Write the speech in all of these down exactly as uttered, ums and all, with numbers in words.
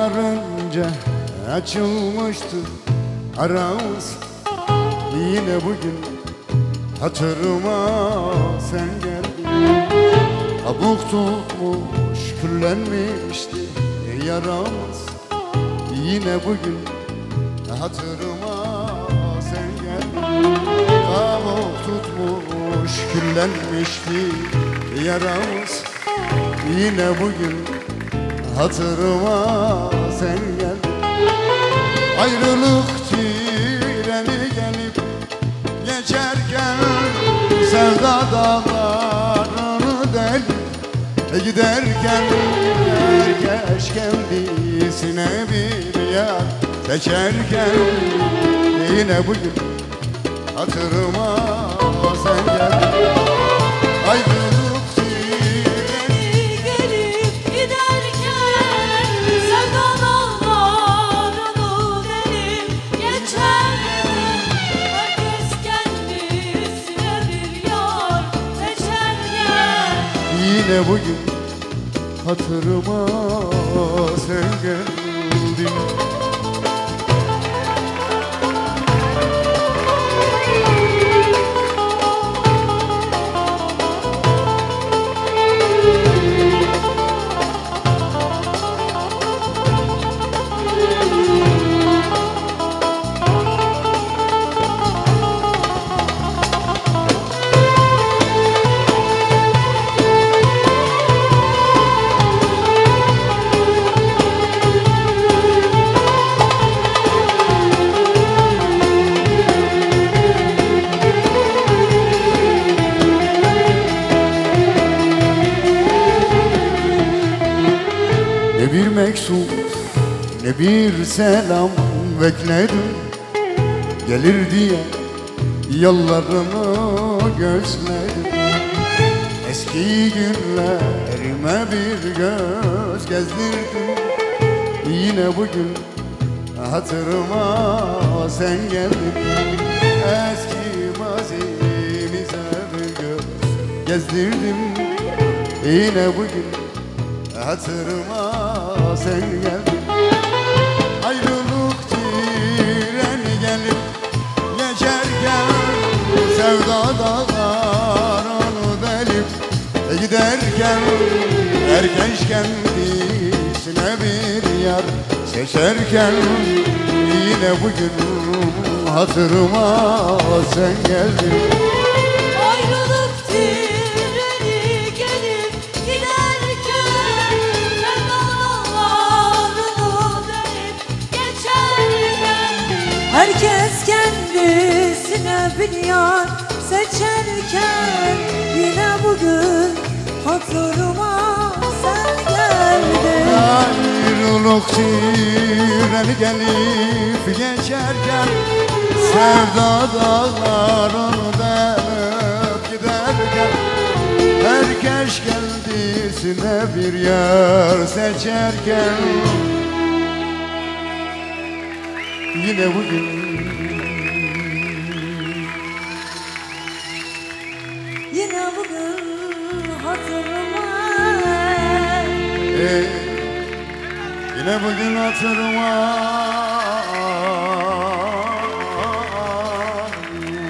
Yıllar önce açılmıştı aramız. Yine bugün hatırıma sen geldin. Abuk tutmuş küllenmişti yaramız. Yine bugün hatırıma sen geldin. Abuk tutmuş küllenmişti yaramız. Yine bugün hatırıma sen geldin. Ayrılık treni gelip geçerken sevda dağlarını delip giderken herkes kendisine bir yar seçerken yine bugün hatırıma sen geldin. Ayrılık treni gelip giderken sevda dağlarını delip geçerken herkes kendisine bir yar seçerken yine bugün hatırıma sen geldin. Ne bir mektup ne bir selam bekledim, gelir diye yollarını gözledim. Eski günlerime bir göz gezdirdim. Yine bugün hatırıma sen geldin. Eski mazimize bir göz gezdirdim. Yine bugün hatırıma sen geldin. Ayrılık treni gelip geçerken sevda dağlarını delip giderken herkes kendisine bir yar seçerken yine bugün hatırıma sen geldin. ayrılık treni gelip giderken sevdalarını delip geçerken herkes kendisine bir yar seçerken yine bugün hatırıma sen geldin. Ayrılık treni gelip geçerken sevda dağlarını delip giderken herkes kendisine bir yer seçerken yine bugün Yine bugün hatırıma Hey, yine bugün hatırıma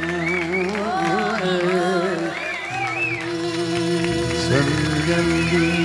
sen geldin.